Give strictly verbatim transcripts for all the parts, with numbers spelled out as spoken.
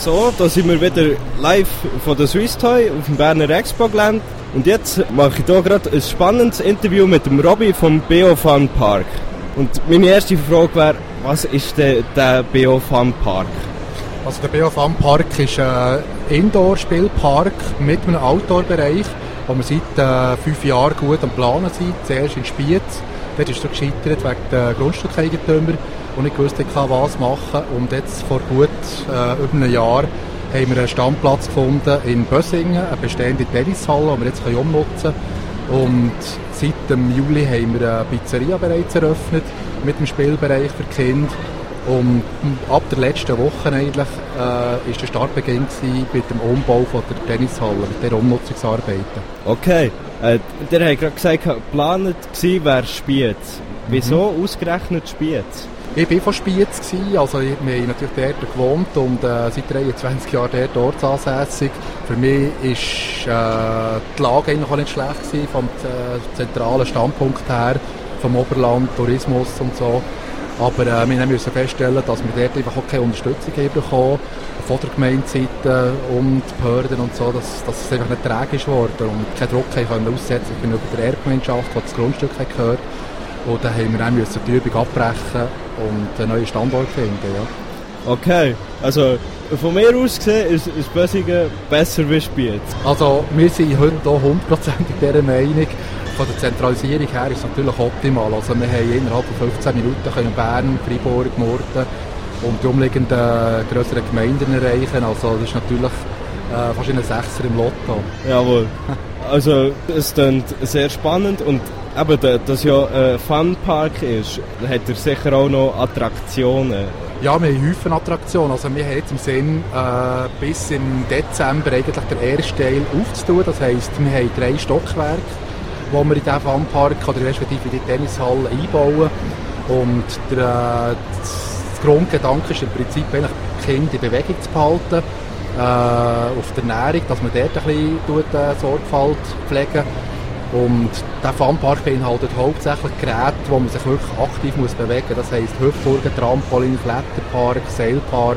So, da sind wir wieder live von der Swiss Toy auf dem Berner Expo-Gelände. Und jetzt mache ich hier gerade ein spannendes Interview mit dem Robby vom Bio-Fun Park. Und meine erste Frage wäre, was ist denn der Bio-Fun Park? Also der Bio-Fun Park ist ein Indoor-Spielpark mit einem Outdoor-Bereich, wo wir seit äh, fünf Jahren gut am Planen sind. Zuerst in Spiez, dort ist es gescheitert wegen der Grundstückeigentümer, die nicht gewusst haben, was machen. Und jetzt vor gut äh, über einem Jahr haben wir einen Standplatz gefunden in Bösingen, eine bestehende Tennishalle, die wir jetzt umnutzen können. Und seit dem Juli haben wir eine Pizzeria bereits eröffnet mit dem Spielbereich für die Kinder. Und ab der letzten Woche eigentlich äh, ist der Startbeginn mit dem Umbau von der Tennishalle, mit der Umnutzungsarbeiten. Okay, äh, der hat gerade gesagt, geplant gewesen wäre Spiez. Wieso mhm. ausgerechnet Spiez? Ich war von Spiez, also wir haben natürlich dort gewohnt und äh, seit dreiundzwanzig Jahren dort ortsansässig. Für mich war äh, die Lage eigentlich auch nicht schlecht gewesen, vom äh, zentralen Standpunkt her, vom Oberland, Tourismus und so. Aber äh, wir müssen feststellen, dass wir dort einfach auch keine Unterstützung haben bekommen von der Gemeindeseite und Behörden und so, dass, dass es einfach nicht träge ist worden und keinen Druck haben können aussetzen gegenüber der Erbgemeinschaft, die das Grundstück hat gehört. Und dann haben wir dann müssen die Übung abbrechen und einen neuen Standort finden. Ja. Okay, also von mir aus gesehen ist, ist Bösingen besser wie Spiez. Also wir sind heute hier hundertprozentig dieser Meinung. Von der Zentralisierung her ist es natürlich optimal. Also wir haben innerhalb von fünfzehn Minuten können Bern, Freiburg, Murten und die umliegenden grösseren Gemeinden erreichen. Also das ist natürlich äh, fast ein Sechser im Lotto. Jawohl. Also es klingt sehr spannend und eben, dass ja ein Funpark ist, hat er sicher auch noch Attraktionen. Ja, wir haben Haufen Attraktionen. Also wir haben jetzt im Sinn, äh, bis im Dezember eigentlich den ersten Teil aufzutun. Das heisst, wir haben drei Stockwerke, wo wir in diesen Funpark oder respektive in die Tennishalle einbauen. Und der, das Grundgedanke ist im Prinzip eigentlich, die Kinder in Bewegung zu behalten, äh, auf der Ernährung, dass man dort ein bisschen tut, äh, Sorgfalt pflegen. Und der Funpark beinhaltet hauptsächlich Geräte, wo man sich wirklich aktiv muss bewegen muss. Das heisst Hüpfburgen, Trampolin, Kletterpark, Seilpark,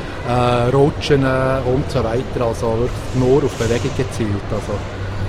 äh, Rutschen und so weiter. Also wirklich nur auf Bewegung gezielt. Also.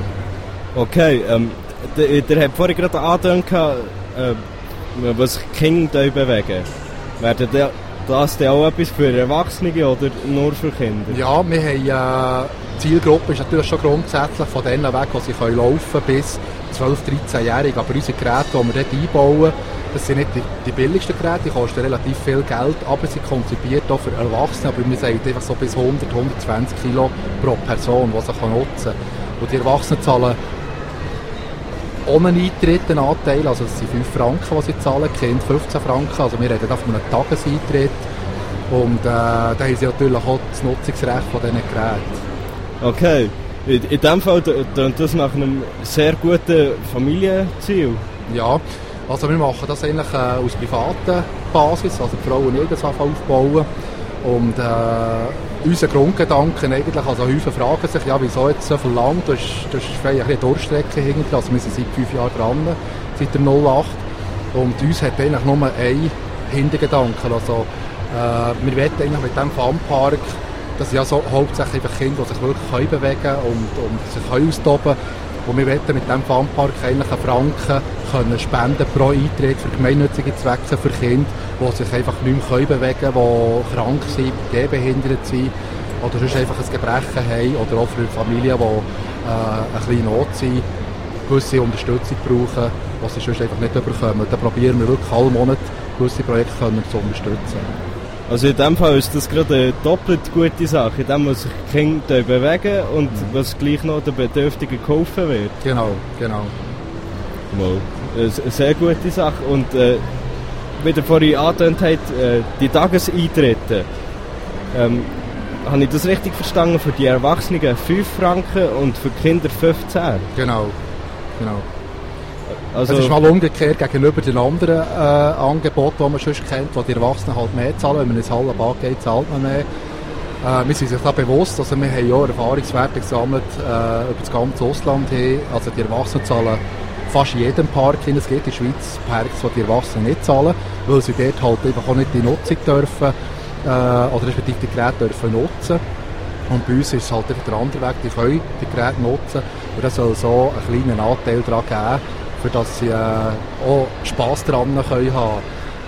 Okay, ähm, der, der hat vorhin gerade angedeutet, äh, was Kinder bewegen. Werden das denn auch etwas für Erwachsene oder nur für Kinder? Ja, wir haben, äh, die Zielgruppe ist natürlich schon grundsätzlich von denen weg, die sie können laufen bis zwölf-, dreizehn-Jährige. Aber unsere Geräte, die wir dort einbauen, das sind nicht die, die billigsten Geräte, die kosten relativ viel Geld, aber sie sind konzipiert auch für Erwachsene. Aber wir sagen einfach so bis hundert, hundertzwanzig Kilo pro Person, die sie nutzen kann. Und die Erwachsenen zahlen ohne Eintritt einen Anteil, also es sind fünf Franken, die sie zahlen, die Kinder fünfzehn Franken, also wir reden da von einem Tageseintritt und äh, da haben sie natürlich auch das Nutzungsrecht von diesen Geräten. Okay, in, in dem Fall klingt das nach einem sehr guten Familienziel. Ja, also wir machen das eigentlich äh, aus privater Basis, also die Frauen und ich das aufbauen und äh, unser Grundgedanke eigentlich, also viele fragen sich, ja, wieso jetzt so viel Land, das ist, das ist vielleicht eine Durchstrecke hinten, also wir sind seit fünf Jahren dran, seit der null acht und uns hat eigentlich nur ein Hintergedanke, also äh, wir wollen eigentlich mit diesem Funpark, das sind ja so hauptsächlich Kinder, die sich wirklich können bewegen können und, und sich können austoben und wir wollen mit diesem Funpark eigentlich einen Franken können spenden pro Eintritt für gemeinnützige Zwecke für Kinder, die sich einfach nicht mehr bewegen können, die krank sind, gehbehindert sind oder sonst einfach ein Gebrechen haben oder auch für Familien, die äh, ein bisschen Not sind, gewisse Unterstützung brauchen, die sie sonst einfach nicht bekommen. Da probieren wir wirklich alle Monate gewisse Projekte können zu unterstützen. Also in dem Fall ist das gerade eine doppelt gute Sache, in dem was sich die Kinder bewegen und mhm. was gleich noch den Bedürftigen geholfen wird. Genau, genau. Wow. Eine sehr gute Sache. Und äh, wie ihr vorhin angedeutet habt, äh, die Tageseintritte, ähm, habe ich das richtig verstanden, für die Erwachsenen fünf Franken und für die Kinder fünfzehn? Genau, genau. Also, es ist mal umgekehrt gegenüber den anderen äh, Angeboten, die man sonst kennt, wo die Erwachsenen halt mehr zahlen. Wenn man ins Hallenbad geht, zahlt man mehr. Äh, wir sind sich da bewusst, also wir haben ja Erfahrungswerte gesammelt äh, über das ganze Ausland hin. Also die Erwachsenen zahlen fast jedem Park hin. Es gibt in der Schweiz Parks, die die Erwachsenen nicht zahlen, weil sie dort halt einfach auch nicht die Nutzung dürfen äh, oder respektive die Geräte dürfen nutzen. Und bei uns ist es halt einfach der andere Weg, die können die Geräte nutzen. Und das soll so einen kleinen Anteil daran geben, für dass sie äh, auch Spass daran können haben.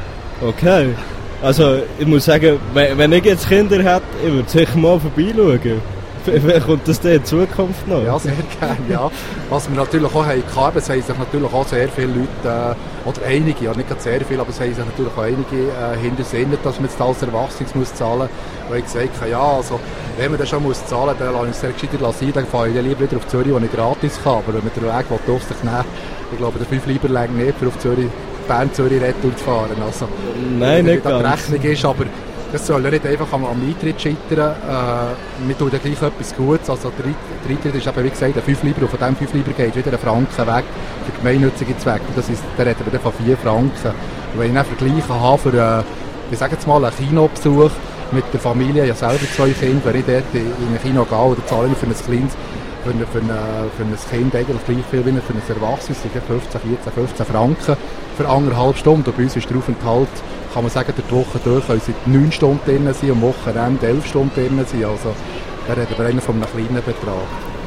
Okay. Also ich muss sagen, wenn ich jetzt Kinder hätte, ich würde sicher mal vorbeischauen. Vielleicht kommt das dann in Zukunft noch? Ja, sehr gerne, ja. Was wir natürlich auch haben, es haben sich natürlich auch sehr viele Leute, äh, oder einige, ja nicht gerade sehr viele, aber es haben sich natürlich auch einige äh, hinter Sinn, dass man jetzt als Erwachsenes muss zahlen muss. Weil ich gesagt habe, ja, also, wenn man das schon muss zahlen muss, dann lasse ich es sehr gescheiter sein, dann fahre ich lieber wieder auf Zürich, wo ich gratis kann. Aber wenn man den Weg auf sich nehmen, ich glaube, der fünf Lieber längt nicht, für auf Zürich, Bern-Zürich Retour zu fahren. Also, nein, nicht ganz. Die Rechnung ist, aber das soll ja nicht einfach am, am Eintritt scheitern. Äh, wir tun ja gleich etwas Gutes. Also der, der Eintritt ist eben, wie gesagt, ein fünf Lieber. Und von diesem fünf Lieber geht wieder ein Franken weg für gemeinnützige Zwecke. Das ist, da reden wir dann von vier Franken. Und wenn ich einen Vergleich habe für, äh, ich sage jetzt mal, einen Kinobesuch mit der Familie, ja selber zwei Kinder, wenn ich dort in ein Kino gehe, oder zahle ich für ein kleines, für ein, für ein, für ein Kind eigentlich gleich viel wie für ein Erwachsenes, fünfzehn, vierzehn, fünfzehn Franken für anderthalb Stunden. Und bei uns ist der Aufenthalt, kann man sagen, durch die Woche durch können sie neun Stunden drin sein und am Wochenende elf Stunden drin sein. Also da reden wir eigentlich von einem kleinen Betrag.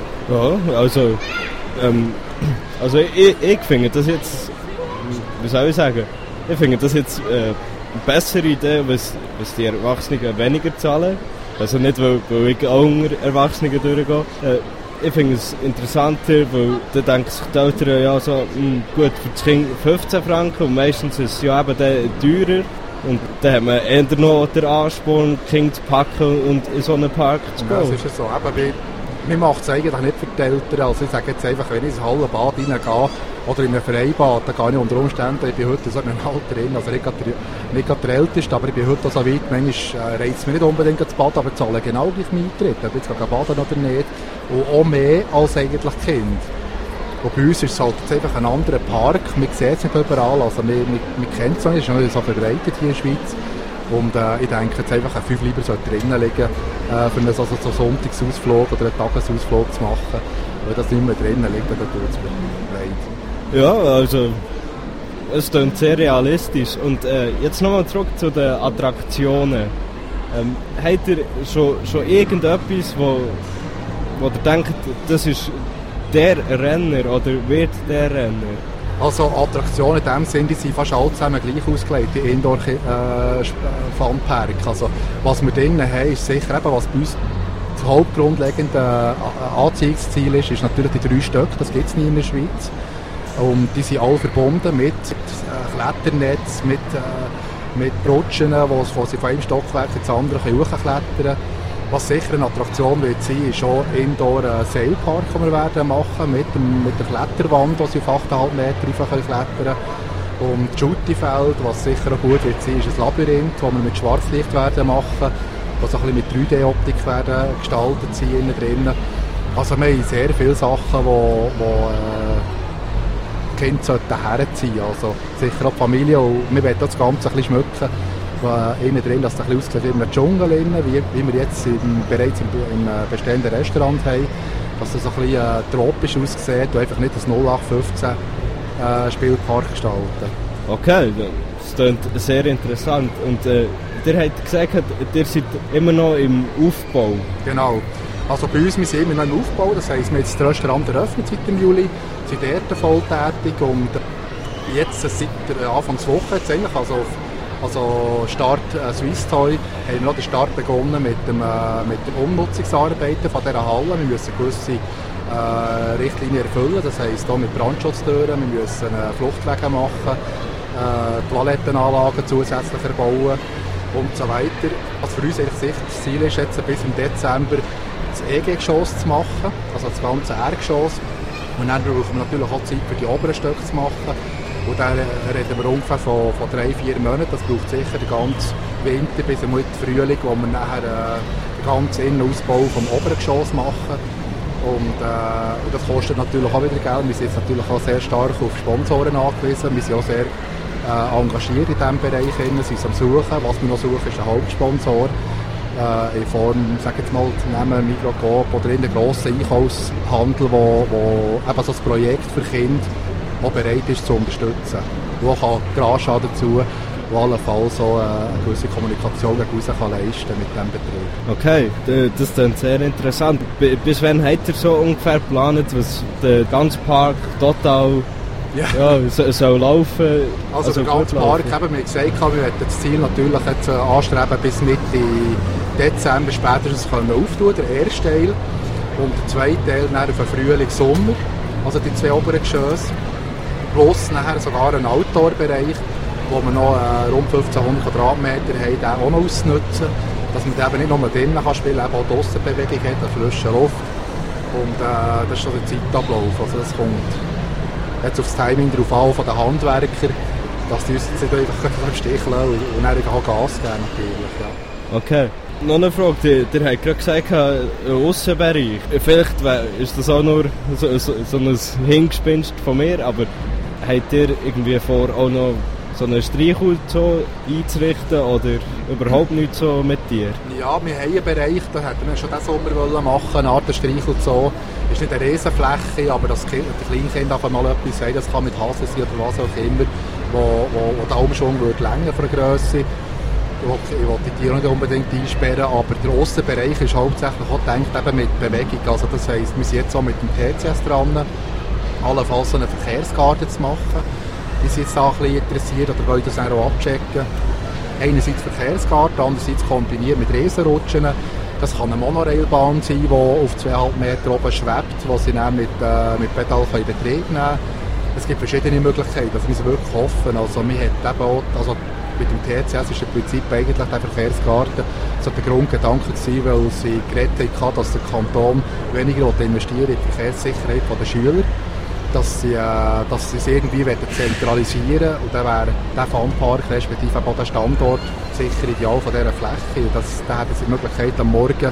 Ja, also, ähm, also ich, ich finde das jetzt, wie soll ich sagen, ich finde das jetzt äh, eine bessere Idee, was, was die Erwachsenen weniger zahlen. Also nicht, weil, weil ich auch unter Erwachsenen durchgehe. Äh, Ich finde es interessanter, weil da denken sich die Eltern ja so, mh, gut, für das Kind fünfzehn Franken und meistens ist es ja eben dann teurer. Und dann hat man eher noch den Ansporn, das Kind zu packen und in so einen Park zu gehen. Ja, das ist ja so. Eben, wie, mir macht es eigentlich nicht für die Eltern. Also ich sage jetzt einfach, wenn ich ins Hallenbad reingehe oder in ein Freibad, dann gehe ich unter Umständen, ich bin heute so in einem Alter drin, also nicht gerade der, nicht gerade der Älteste, aber ich bin heute so weit, manchmal äh, reizt es mir nicht unbedingt das Bad, aber zahle genau gleich meinen Eintritt, ob ich jetzt baden oder nicht. Und auch mehr als eigentlich Kind. Und bei uns ist es halt jetzt einfach ein anderer Park, man sieht es nicht überall, also man, man, man kennt es noch nicht, es ist noch nicht so verbreitet hier in der Schweiz. Und äh, ich denke jetzt einfach, ein fünf Lieber sollte drinnen liegen, äh, für einen so, so Sonntagsausflug oder einen Tagesausflug zu machen. Wenn das nicht mehr drinnen liegt, dann tut es mir leid. Ja, also es klingt sehr realistisch. Und äh, jetzt nochmal zurück zu den Attraktionen. Ähm, habt ihr schon, schon irgendetwas, wo, wo ihr denkt, das ist der Renner oder wird der Renner? Also Attraktionen in dem Sinne, die sind fast alle zusammen gleich ausgelegt, die Indoor-Funpark. Äh, also was wir drinnen haben, ist sicher eben, was bei uns das hauptgrundlegende äh, Anziehungsziel ist, ist natürlich die drei Stück, das gibt es nie in der Schweiz. Und die sind alle verbunden mit äh, Kletternetz, mit, äh, mit Rutschen, wo, wo sie von einem Stockwerk ins andere hochklettern können. Was sicher eine Attraktion wird sein, ist auch Indoor-Seilpark, den wir werden machen, mit, dem, mit der Kletterwand, wo sie auf acht Komma fünf Meter rauf klettern können. Und das Schutti-Feld, was sicher auch gut wird sein, ist ein Labyrinth, das wir mit Schwarzlicht werden machen, was so ein bisschen mit drei D Optik werden gestaltet sein innen drinnen. Also wir haben sehr viele Sachen, wo, wo äh, die Kinder herziehen sollten. Also sicher auch die Familie, und wir wollen das Ganze ein bisschen schmücken. Innen drin, dass es ein bisschen aussieht wie im Dschungel, wie, wie wir jetzt im, bereits im, im bestehenden Restaurant haben, dass es so ein bisschen äh, tropisch aussieht und einfach nicht das null acht fünfzehn äh, Spielpark gestalten. Okay, das klingt sehr interessant. Und äh, ihr habt gesagt, ihr seid immer noch im Aufbau. Genau. Also bei uns, wir sind immer noch im Aufbau, das heisst, wir haben jetzt das Restaurant eröffnet seit dem Juli, sind dort volltätig und jetzt seit der Anfangswoche jetzt eigentlich, also Also Start äh, Swiss Toy, haben wir noch den Start begonnen mit, dem, äh, mit den Umnutzungsarbeiten von dieser Halle. Wir müssen gewisse äh, Richtlinien erfüllen, das heisst hier mit Brandschutztüren, wir müssen äh, Fluchtwege machen, äh, Toilettenanlagen zusätzlich erbauen und so weiter. Was für uns eigentlich das Ziel ist, jetzt bis im Dezember das E G-Geschoss zu machen, also das ganze Erdgeschoss. Und dann brauchen wir natürlich auch Zeit für die oberen Stücke zu machen. Und dann reden wir ungefähr von, von drei, vier Monaten. Das braucht sicher den ganzen Winter bis zum Frühling, wo wir nachher äh, den ganzen Innenausbau vom oberen Geschoss machen. Und, äh, und das kostet natürlich auch wieder Geld. Wir sind jetzt natürlich auch sehr stark auf Sponsoren angewiesen. Wir sind auch sehr äh, engagiert in diesem Bereich. Wir sind am Suchen. Was wir noch suchen, ist ein Hauptsponsor. Äh, in Form, sag jetzt mal, nehmen Migros Coop oder in den grossen Einkaufshandel, wo, wo eben so ein Projekt für Kinder auch bereit ist zu unterstützen. Und auch Garage dazu. der allenfalls so eine gewisse Kommunikation gegen raus kann leisten mit diesem Betrieb. Okay, das ist dann sehr interessant. Bis wann habt ihr so ungefähr geplant, was der ganze Park total ja. Ja, so, soll laufen? Also, also der ganze Park, haben wir gesagt, wir wollen das Ziel natürlich jetzt anstreben, bis Mitte Dezember spätestens können auftun, der erste Teil. Und der zweite Teil dann für Frühling, Sommer, also die zwei oberen Geschosse. Plus nachher sogar einen Outdoor-Bereich, wo wir noch äh, rund fünfzehnhundert Quadratmeter haben, den auch noch ausnutzen. Dass man eben nicht nur drinnen kann spielen kann, eben auch die Aussenbewegung hat, eine frische Luft. Und äh, das ist so der Zeitablauf. Also das kommt jetzt auf das Timing drauf an von den Handwerkern, dass die uns jetzt nicht einfach im Stich lassen und dann auch Gas geben natürlich. Ja. Okay. Noch eine Frage, ihr habt gerade gesagt, ein Aussenbereich. Vielleicht ist das auch nur so, so, so ein Hingespinst von mir, aber habt ihr irgendwie vor, auch noch so einen Streichel so einzurichten oder überhaupt nicht so mit dir? Ja, wir haben einen Bereich, da hätten wir schon diesen Sommer machen wollen, eine Art Streichel so. Es ist nicht eine Riesenfläche, aber das kind, der Kleinkind darf mal etwas sagen, das kann mit Hasen sein oder was auch immer, wo, wo, wo der Umschwung würde länger von der Grösse. Ich will die Tiere nicht unbedingt einsperren, aber der Aussenbereich ist hauptsächlich auch gedacht eben mit Bewegung. Also das heisst, wir sind jetzt auch mit dem T C S dran, allenfalls so einen Verkehrsgarten zu machen. Die sind jetzt auch ein bisschen interessiert oder wollen das auch abchecken. Einerseits Verkehrsgarten, andererseits kombiniert mit Riesenrutschen. Das kann eine Monorailbahn sein, die auf zweieinhalb Meter oben schwebt, die sie dann mit, äh, mit Pedal in Betrieb nehmen können. Es gibt verschiedene Möglichkeiten, das müssen wir wirklich hoffen. Also, wir haben eben auch, also mit dem T C S ist im Prinzip eigentlich der Verkehrsgarten so der Grundgedanke gewesen, weil sie geredet haben, dass der Kanton weniger investieren in die Verkehrssicherheit der Schüler, dass sie, äh, dass sie es irgendwie zentralisieren wollen. Und dann wäre der Funpark, respektive auch der Standort, sicher ideal von dieser Fläche. Und das, dann hätten sie die Möglichkeit, am Morgen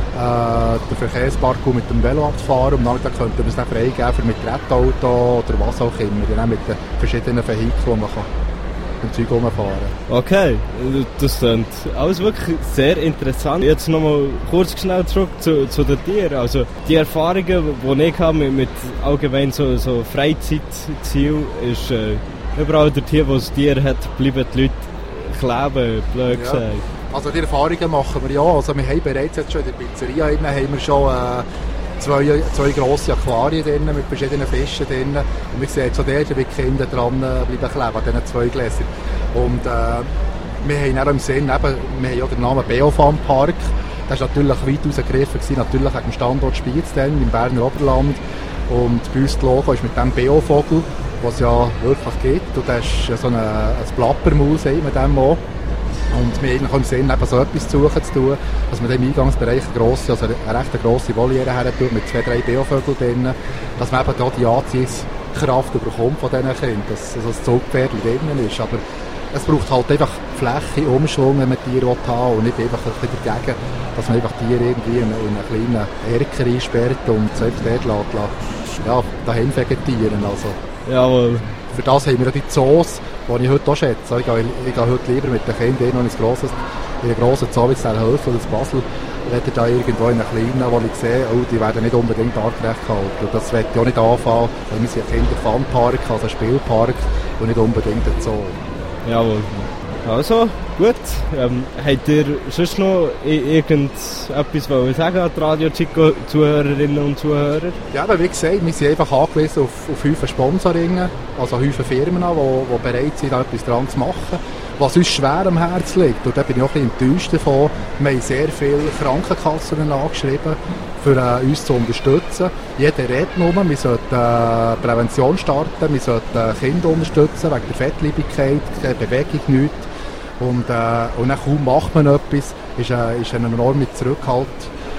äh, den Verkehrspark mit dem Velo abzufahren und dann könnten wir es dann freigeben für mit Rettauto oder was auch immer, dann mit den verschiedenen Vehikeln, die man kann im Zeug rumfahren. Okay, das klingt alles wirklich sehr interessant. Jetzt nochmal kurz schnell zurück zu, zu den Tieren. Also die Erfahrungen, die ich habe mit, mit allgemein so, so Freizeitziel, ist äh, überall der Tier, wo es Tier hat, bleiben die Leute kleben, blöd gesagt. Ja. Also die Erfahrungen machen wir ja. Also wir haben bereits jetzt schon in der Pizzeria innen, haben wir schon äh, zwei, zwei grosse Aquarien drin, mit verschiedenen Fischen drin. Und wir sehen so dort, wie die Kinder dran bleiben kleben, an diesen zwei Gläsern. Und äh, wir haben auch im Sinn, eben, wir haben ja den Namen Beofam Park. Das war natürlich weit rausgegriffen, natürlich wegen dem Standort Spiez im Berner Oberland. Und bei uns das Logo ist mit dem Beovogel, was es ja wirklich gibt. Und das ist so eine, ein Plappermaul, sagt man dem auch. Und wir haben im Sinn, eben so etwas zu suchen zu tun, dass man im Eingangsbereich eine grosse, also eine recht grosse Voliere her tut, mit zwei, drei Beovögeln drin, dass man eben da die Anziehungskraft bekommt von diesen Kindern, dass also das Zugpferd drinnen ist. Aber es braucht halt einfach Fläche, Umschwung, wenn man Tiere haben will, und nicht einfach ein bisschen dagegen, dass man einfach Tiere irgendwie in einen kleinen Erker einsperrt und selbst dort lässt, lässt, ja, dahin vegetieren. Also. Jawohl. Für das haben wir die Zoos, die ich heute auch schätze. Ich gehe, ich gehe heute lieber mit den Kindern noch ins grosses, in einen grossen Zoo wie in Helfen oder in Basel, weder da irgendwo in einen kleinen, wo ich sehe, oh, die werden nicht unbedingt artgerecht gehalten. Und das möchte ich auch nicht anfangen, weil wir sind ein Kinder-Fun-Park, also ein Spielpark und nicht unbedingt ein Zoo. Jawohl. Also, gut. Ähm, habt ihr sonst noch irgendetwas sagen an die Radio Chico-Zuhörerinnen und Zuhörer? Ja, aber wie gesagt, wir sind einfach angewiesen auf, auf Häufen Sponsorinnen, also Häufen Firmen, die bereit sind, da etwas dran zu machen. Was uns schwer am Herzen liegt, und da bin ich auch ein bisschen enttäuscht davon, wir haben sehr viele Krankenkassen angeschrieben, für äh, uns zu unterstützen. Jeder redet nur, wir sollten äh, Prävention starten, wir sollten äh, Kinder unterstützen, wegen der Fettleibigkeit, keine Bewegung, nichts. Und, äh, und dann kaum macht man etwas, ist, äh, ist ein enormer Zurückhalt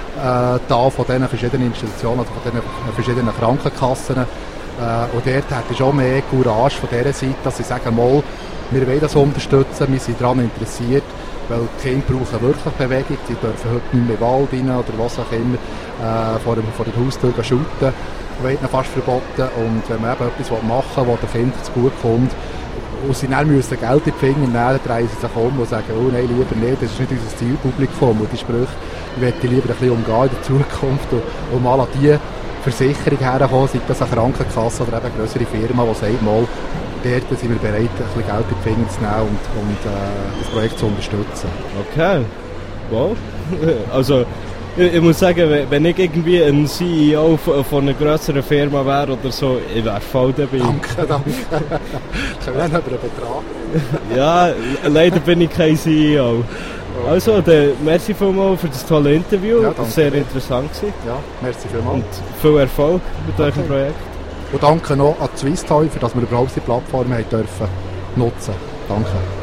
äh, da von diesen verschiedenen Institutionen, also von diesen verschiedenen Krankenkassen. Äh, und dort hätte ich schon mehr Courage von dieser Seite, dass sie sagen, mal, wir wollen das unterstützen, wir sind daran interessiert, weil die Kinder brauchen wirklich Bewegung, die dürfen heute nicht mehr in den Wald rein oder was auch immer, äh, vor, dem, vor der Haustür shooten, wird ihnen fast verboten. Und wenn man eben etwas machen will, was den Kindern zu gut kommt, und sie dann müssen Geld in die Finger nehmen, dann drehen sie sich um und sagen, oh nein, lieber nicht, das ist nicht unser Zielpublikum. Und die Sprüche möchte ich lieber ein bisschen umgehen in der Zukunft und, und mal an die Versicherung herkommen, sei das eine Krankenkasse oder eben eine grössere Firma, die sagt, mal, dort sind wir bereit, ein bisschen Geld in die Finger zu nehmen und, und äh, das Projekt zu unterstützen. Okay, wow. Also, ich, ich muss sagen, wenn ich irgendwie ein C E O von, von einer grösseren Firma wäre oder so, ich wäre voll dabei. Danke, danke. Können wir dann über einen Betrag? Ja, leider bin ich kein C E O. Also, dann merci vielmals für das tolle Interview. Ja, das war sehr interessant gewesen. Ja, merci vielmals. Und viel Erfolg mit Okay. eurem Projekt. Und danke noch an Swiss Toy, für dass wir überhaupt die Plattform haben dürfen nutzen. Danke.